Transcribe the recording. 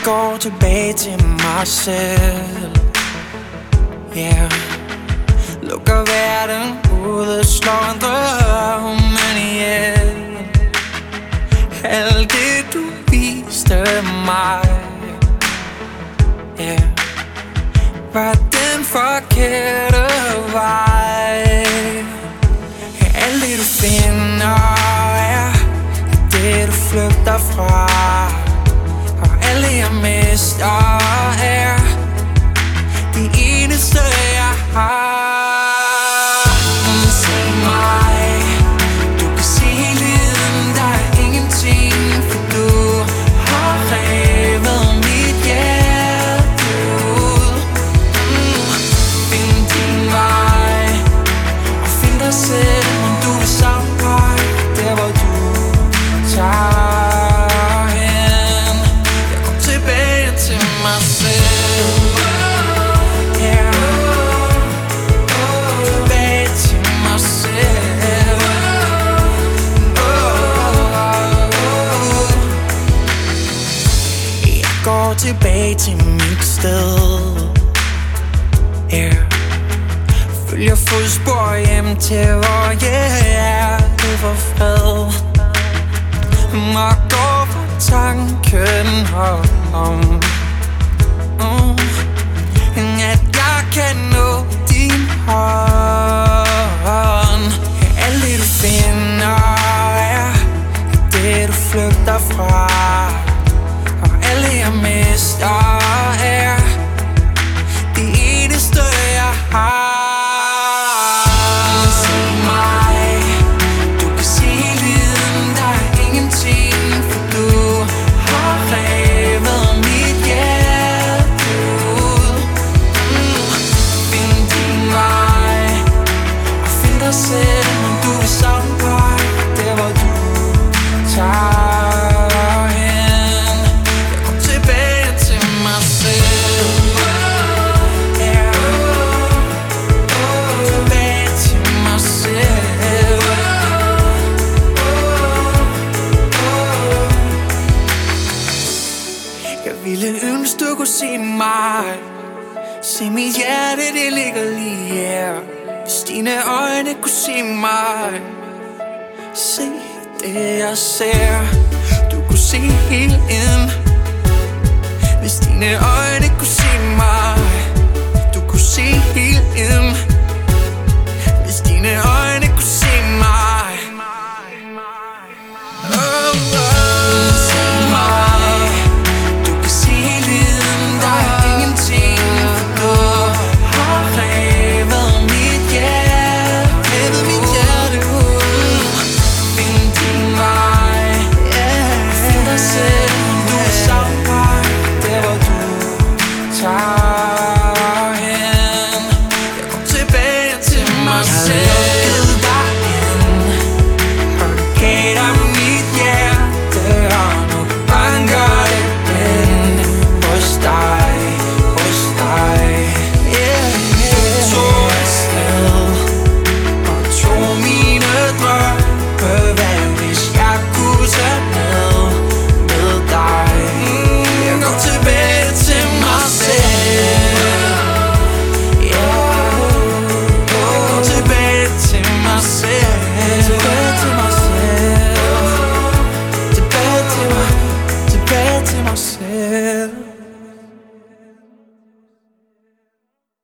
går tilbage til mig selv. Yeah. Lukker verden ud, slår en drømmen ihjel. Alt det du viste mig, yeah, var den forkerte vej. Alt det du finder er det du flygter fra, og alt det jeg mister er det eneste jeg har. Se mig, du kan se lyden, der er ingenting, for du har revet mit hjerte ud. Find din vej og find dig selv, men du vil savne mig der hvor du tager hen. Jeg kom tilbage til mig selv. Går tilbage til mit sted, yeah. Følger fodspor hjem til hvor hjertet får fred, og går for tanken om at jeg kan nå din hånd. Alt det du finder er det du flygter fra, alt det jeg mister er det eneste jeg har. Se mig, du kan se lyden, der er ingenting, for du har revet mit hjerte ud. Find din vej og find dig selv, men du vil savne mig der hvor du tager. Jeg ville ønske du kunne se mig, se mit hjerte det ligger lige her. Hvis dine øjne kunne se mig, se det jeg ser. Du kunne se helt ind. Hvis dine øjne kunne se mig, du kunne se helt ind. Hvis dine øjne kunne se mig. Time.